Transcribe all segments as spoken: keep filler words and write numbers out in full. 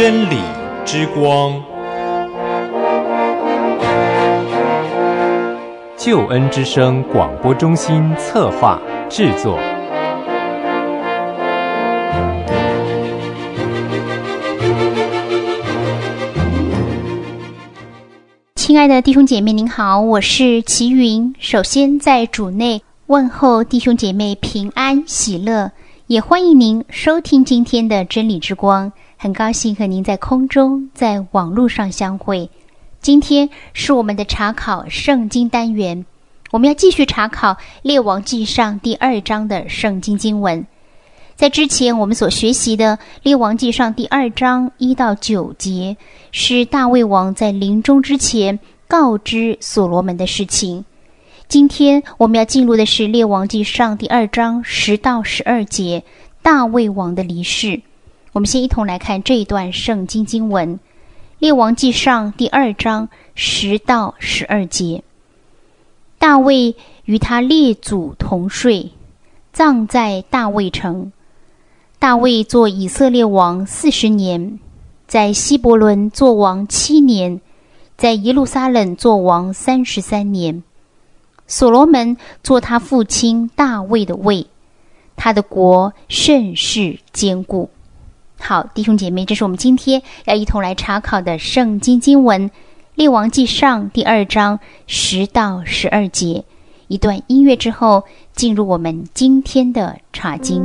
真理之光， 救恩之声广播中心策划制作。 亲爱的弟兄姐妹您好，我是齐云。首先在主内问候弟兄姐妹平安喜乐，也欢迎您收听今天的真理之光。很高兴和您在空中在网络上相会。今天是我们的查考圣经单元，我们要继续查考列王纪上第二章的圣经经文。在之前我们所学习的列王纪上第二章一到九节，是大卫王在临终之前告知所罗门的事情。今天我们要进入的是列王纪上第二章十到十二节，大卫王的离世。我们先一同来看这一段圣经经文，列王纪上第二章十到十二节。大卫与他列祖同睡，葬在大卫城。大卫做以色列王四十年，在希伯伦做王七年，在耶路撒冷做王三十三年。所罗门做他父亲大卫的位，他的国甚是坚固。好，弟兄姐妹，这是我们今天要一同来查考的圣经经文，列王纪上第二章十到十二节。一段音乐之后，进入我们今天的查经。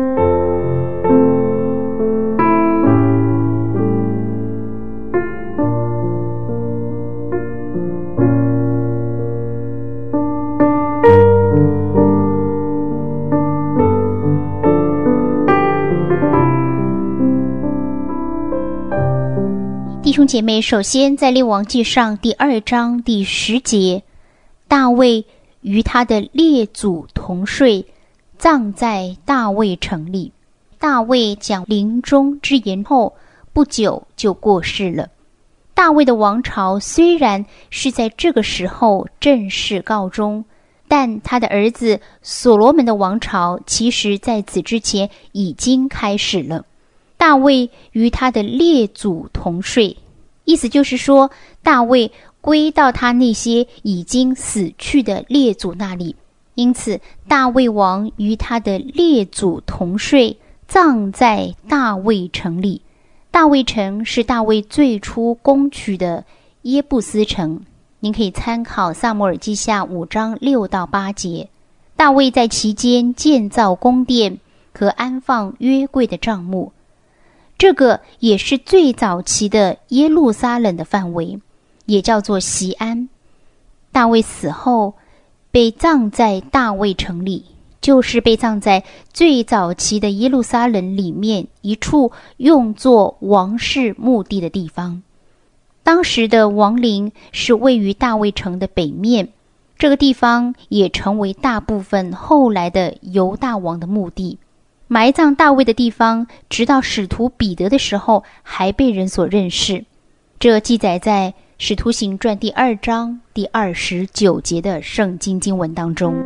弟兄姐妹，首先在列王纪上第二章第十节，大卫与他的列祖同睡，葬在大卫城里。大卫讲临终之言后不久就过世了。大卫的王朝虽然是在这个时候正式告终，但他的儿子所罗门的王朝其实在此之前已经开始了。大卫与他的列祖同睡，意思就是说，大卫归到他那些已经死去的列祖那里，因此大卫王与他的列祖同睡，葬在大卫城里。大卫城是大卫最初攻取的耶布斯城，您可以参考撒母耳记下五章六到八节。大卫在其间建造宫殿和安放约柜的帐幕，这个也是最早期的耶路撒冷的范围，也叫做锡安。大卫死后被葬在大卫城里，就是被葬在最早期的耶路撒冷里面一处用作王室墓地的地方。当时的王陵是位于大卫城的北面，这个地方也成为大部分后来的犹大王的墓地。埋葬大卫的地方，直到使徒彼得的时候还被人所认识。这记载在使徒行传第二章第二十九节的圣经经文当中。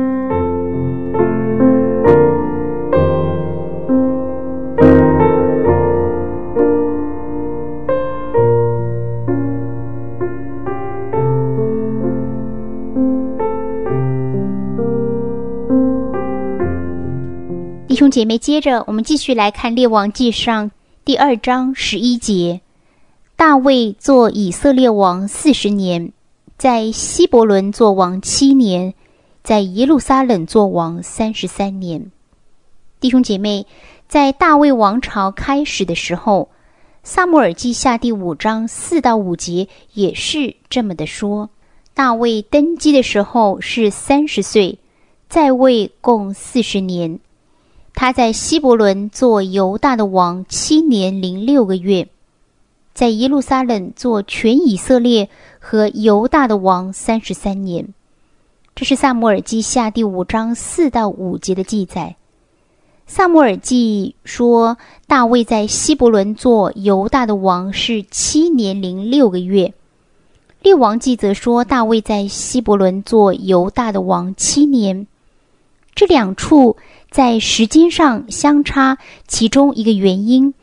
弟兄姐妹，接着我们继续来看列王纪上第二章十一节。大卫做以色列王四十年，在希伯伦做王七年，在耶路撒冷做王三十三年。弟兄姐妹，在大卫王朝开始的时候，撒母耳记下第五章四到五节也是这么的说。大卫登基的时候是三十岁，在位共四十年。他在希伯伦做犹大的王七年零六个月，在耶路撒冷做全以色列和犹大的王三十三年。这是撒母耳记下第五章四到五节的记载。撒母耳记说，大卫在希伯伦做犹大的王是七年零六个月。列王记则说，大卫在希伯伦做犹大的王七年。这两处在时间上相差，其中一个原因，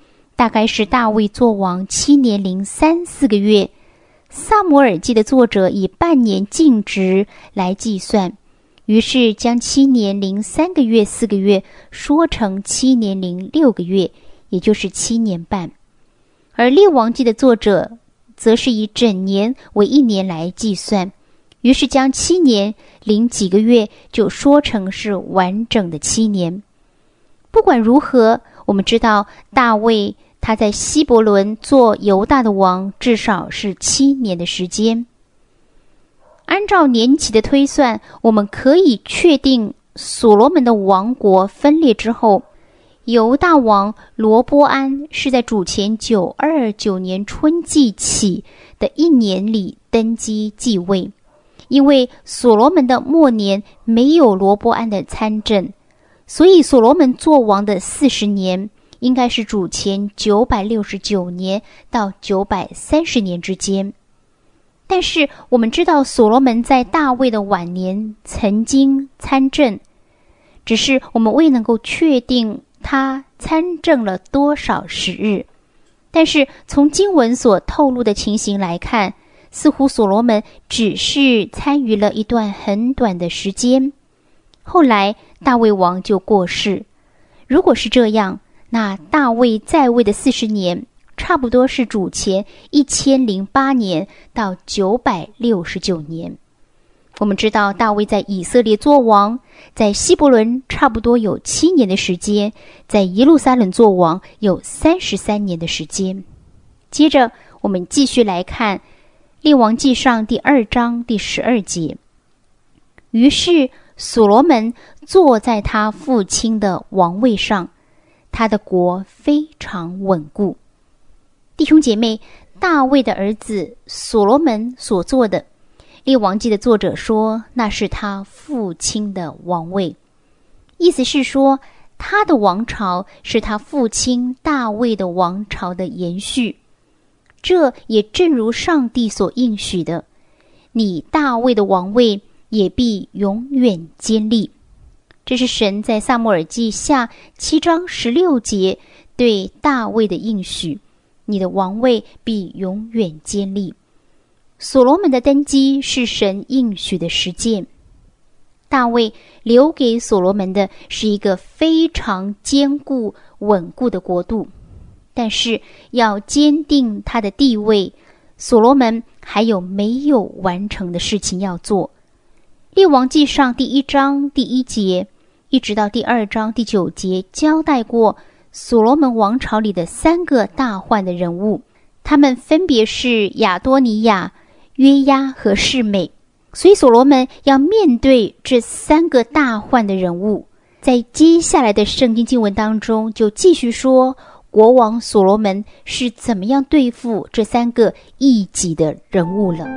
大概是大卫作王七年零三四个月。撒母耳记的作者以半年净值来计算，于是将七年零三个月四个月说成七年零六个月，也就是七年半。而列王记的作者则是以整年为一年来计算，于是将七年零几个月就说成是完整的七年。不管如何，我们知道大卫他在希伯伦做犹大的王至少是七年的时间。按照年期的推算，我们可以确定所罗门的王国分裂之后，犹大王罗波安是在主前九二九年春季起的一年里登基继位，因为所罗门的末年没有罗波安的参政，所以所罗门做王的四十年应该是主前九百六十九年到九百三十年之间。但是我们知道所罗门在大卫的晚年曾经参政，只是我们未能够确定他参政了多少时日。但是从经文所透露的情形来看，似乎所罗门只是参与了一段很短的时间，后来大卫王就过世。如果是这样，那大卫在位的四十年差不多是主前一千零八年到九百六十九年。我们知道大卫在以色列做王，在希伯伦差不多有七年的时间，在耶路撒冷做王有三十三年的时间。接着我们继续来看列王纪上第二章第十二节。于是所罗门坐在他父亲的王位上，他的国非常稳固。弟兄姐妹，大卫的儿子所罗门所做的，列王记的作者说那是他父亲的王位，意思是说他的王朝是他父亲大卫的王朝的延续。这也正如上帝所应许的，你大卫的王位也必永远坚立。这是神在撒母耳记下七章十六节对大卫的应许，你的王位必永远坚立。所罗门的登基是神应许的实践。大卫留给所罗门的是一个非常坚固稳固的国度，但是要坚定他的地位，所罗门还有没有完成的事情要做。列王纪上第一章第一节一直到第二章第九节交代过所罗门王朝里的三个大患的人物，他们分别是亚多尼亚、约押和示每。所以所罗门要面对这三个大患的人物。在接下来的圣经经文当中就继续说国王所罗门是怎么样对付这三个异己的人物了。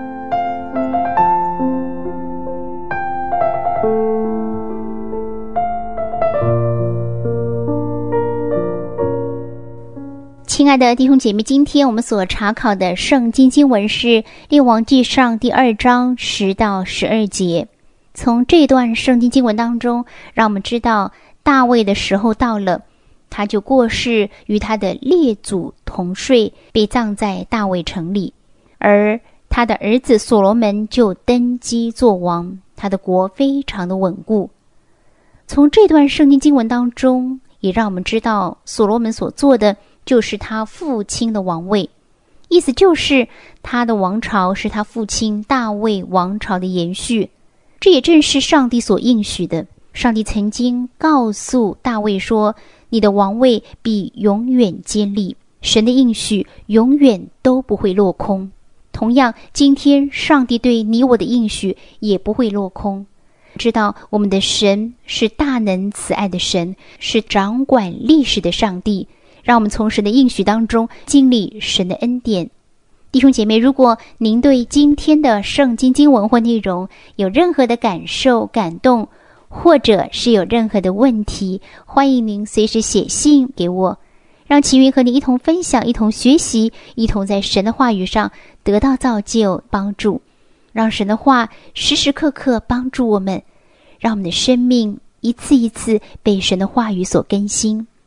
亲爱的弟兄姐妹，今天我们所查考的圣经经文是列王纪上第二章十到十二节。从这段圣经经文当中，让我们知道大卫的时候到了，他就过世，与他的列祖同睡，被葬在大卫城里。而他的儿子所罗门就登基做王，他的国非常的稳固。从这段圣经经文当中，也让我们知道所罗门所做的就是他父亲的王位，意思就是他的王朝是他父亲大卫王朝的延续。这也正是上帝所应许的。上帝曾经告诉大卫说，你的王位必永远坚立，神的应许永远都不会落空。同样，今天上帝对你我的应许也不会落空。知道我们的神是大能慈爱的神，是掌管历史的上帝，让我们从神的应许当中经历神的恩典。弟兄姐妹，如果您对今天的圣经经文或内容有任何的感受、感动，或者是有任何的问题，欢迎您随时写信给我，让齐云和你一同分享，一同学习，一同在神的话语上得到造就帮助，让神的话时时刻刻帮助我们，让我们的生命一次一次被神的话语所更新。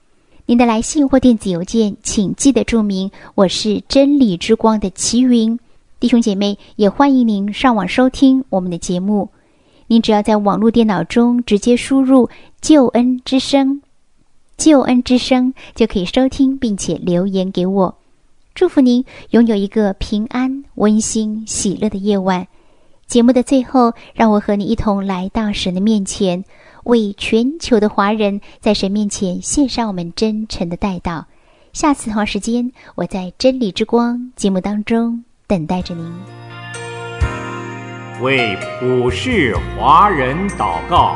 您的来信或电子邮件请记得注明我是真理之光的齐云。弟兄姐妹，也欢迎您上网收听我们的节目。您只要在网络电脑中直接输入救恩之声，救恩之声就可以收听并且留言给我。祝福您拥有一个平安、温馨、喜乐的夜晚。节目的最后，让我和你一同来到神的面前，为全球的华人在神面前献上我们真诚的代祷。下次同时间，我在真理之光节目当中等待着您。 为普世华人祷告。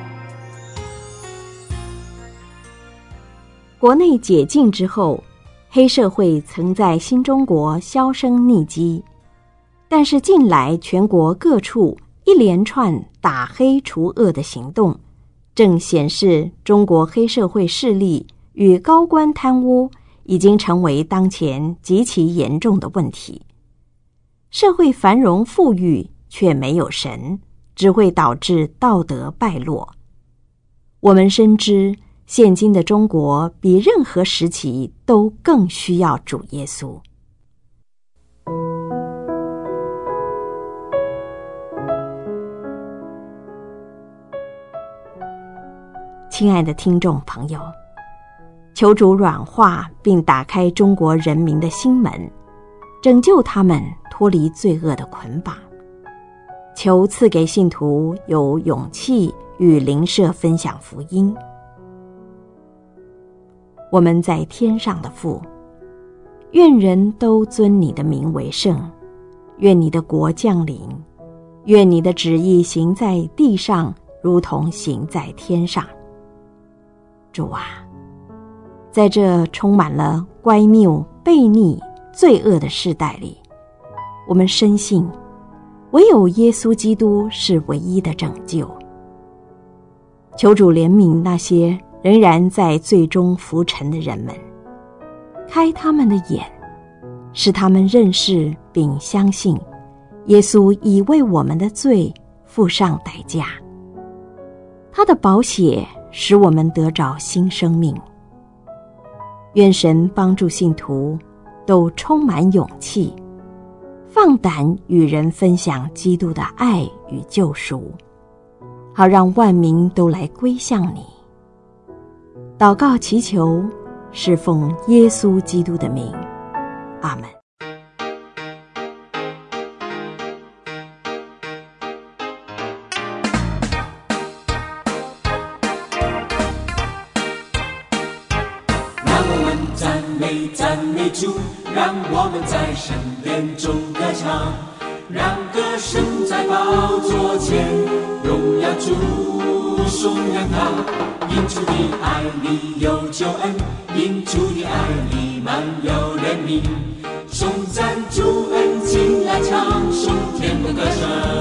国内解禁之后，黑社会曾在新中国销声匿迹，但是近来全国各处一连串打黑除恶的行动，正显示中国黑社会势力与高官贪污已经成为当前极其严重的问题。社会繁荣富裕却没有神，只会导致道德败落。我们深知现今的中国比任何时期都更需要主耶稣。亲爱的听众朋友，求主软化并打开中国人民的心门，拯救他们脱离罪恶的捆绑。求赐给信徒有勇气与邻舍分享福音。我们在天上的父，愿人都尊你的名为圣，愿你的国降临，愿你的旨意行在地上，如同行在天上。主啊，在这充满了乖谬、悖逆、罪恶的世代里，我们深信唯有耶稣基督是唯一的拯救。求主怜悯那些仍然在罪中浮沉的人们，开他们的眼，使他们认识并相信耶稣已为我们的罪付上代价，他的宝血使我们得着新生命。愿神帮助信徒都充满勇气，放胆与人分享基督的爱与救赎，好让万民都来归向你。祷告祈求，是奉耶稣基督的名，阿们。 让我们赞美赞美主，让我们在神殿中歌唱，让歌声在宝座前荣耀主，颂扬他。因主的爱里有救恩，因主的爱里满有怜悯，颂赞主恩，进来唱，颂天的歌声。